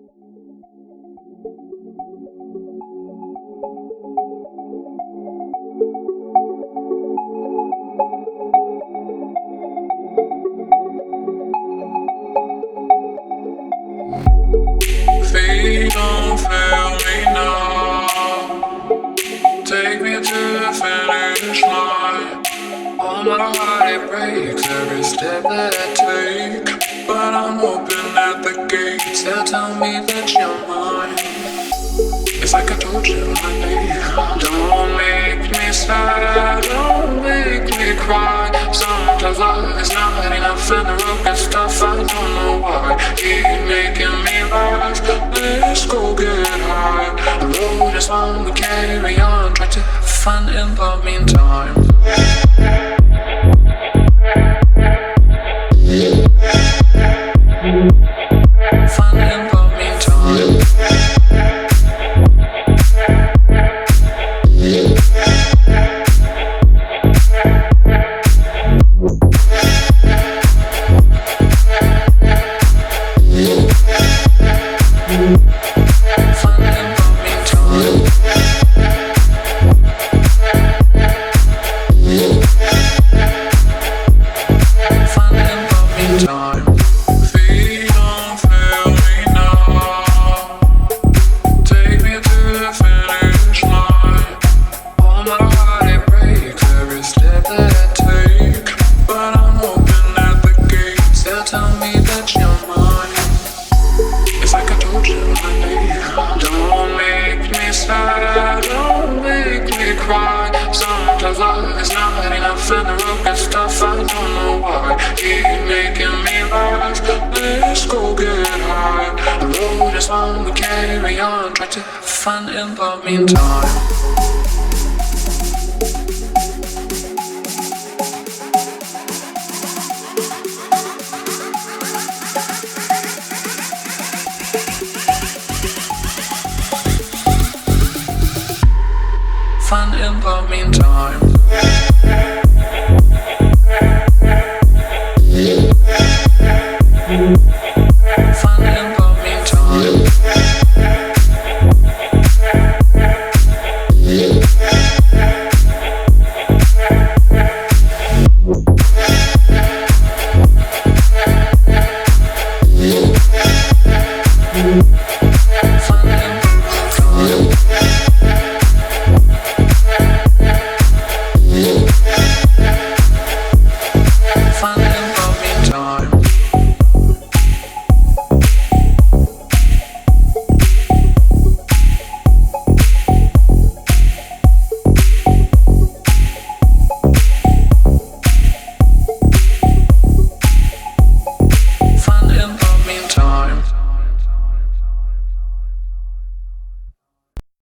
Feet don't fail me now. Take me to the finish line. Oh, my heart, it breaks every step that I take. But I'm hoping at the gates they'll tell me that you're mine. It's like I told you, honey. Don't make me sad, don't make me cry. Sometimes love is not enough and the road gets tough. I don't know why. Keep making me laugh. Let's go get high. The road is long, we carry on. Try to have fun in the meantime. Fun in the meantime. Don't make me sad, don't make me cry. Sometimes love is not enough and the road gets tough. I don't know why. Keep making me laugh. Let's go get high. The road is long, we carry on. Try to have fun in the meantime.